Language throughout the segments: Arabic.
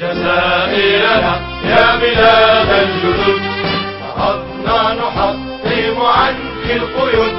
جزائرنا يا بلاد الجدد، نهضنا نحطم عنك القيود.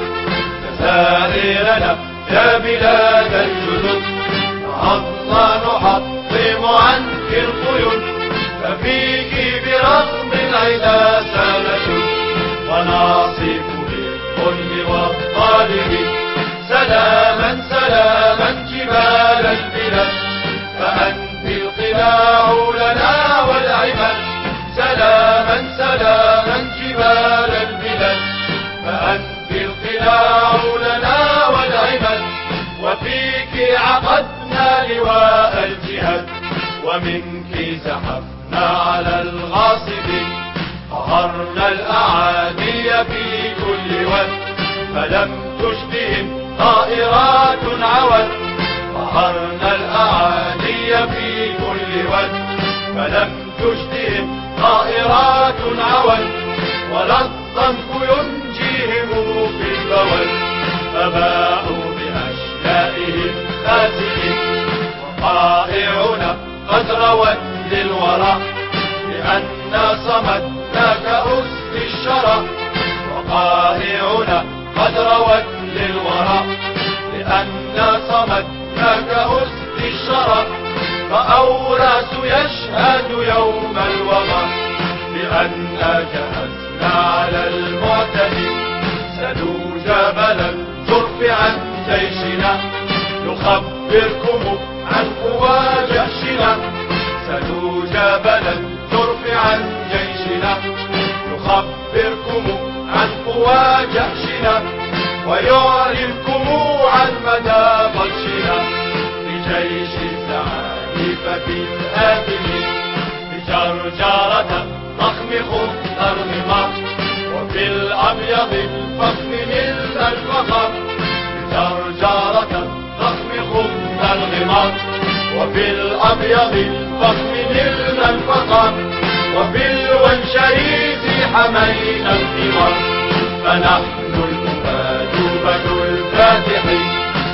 جزائرنا يا بلاد الجدد، نهضنا نحطم عنك القيود. ففيك برغم العدا سنشد، ونصف بالظلم والظالم. سلاما سلاما جبال البلاد، فأنت القلاع لنا والعماد. سلاما سلاما جبال البلاد، فأنت القلاع لنا والعماد. وفيك عقدنا لواء الجهاد، ومنك زحفنا على الغاصبين. قهرنا الأعادي في كل واد، فلم تشبهم طائرات عود. قهرنا الأعادي في كل واد، فلم تشبهم طائرات عود. ولا الضنك ينجيهم في البول، فباءوا بأشيائهم خاسئين. وقائعنا قد روت للورى، لأننا صمدنا كأسد الشرى. وقائعنا قد روت للورى، لأننا صمدنا كأسد الشرى. فأوراس يشهد يوم الوغى، بأننا جهزنا على المعتدي. سلوا جبل الجرف عن جيشنا، نخبركم عن قوى جيشنا. سلوا جبل الجرف عن جيشنا، نخبركم عن قوى جيشنا. ويعلمكم عن مدى بطشنا، بجيش الزعانف في الآتم. بجرجرة ضخم خضر الغمار، وفي الأبيض الفخم مثل الفخر. بجرجرة ضخم خضر الغمار، وفي الأبيض الفخم مثل الفخر. وفي الونشريز حمينا الثمار، فنحن المكاتوبة الفاتحين.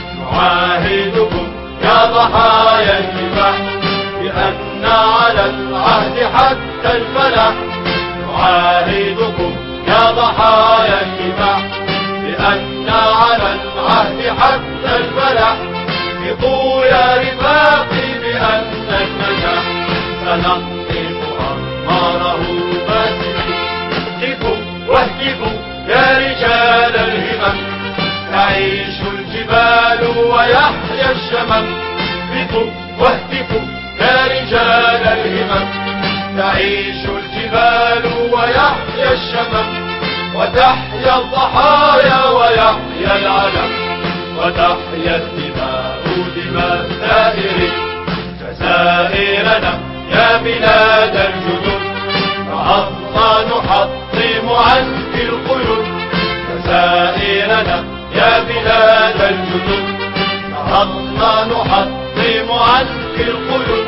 نعاهدكم يا ضحايا الكفاح، بأن على العهد حتى الفلاح. نعاهدكم يا ضحايا الكفاح، بأن على العهد حتى الفلاح. ثقوا يا رفاقي بأن النجاح سنقف أنهاره باسمين. قفوا واهتفوا يا رجال الهمم، تعيش الجبال ويحيا الشمم. قفوا واهتفوا يا رجال الهمم، تعيش الجبال ويحيا الشمم. وتحيا الضحايا ويحيا العلم، وتحيا الدماء دماء الثائرين. جزائرنا يا بلاد الجدد، نهضنا نحطم عنك القيود. جزائرنا يا بلاد الجدد، نهضنا نحطم عنك القيود.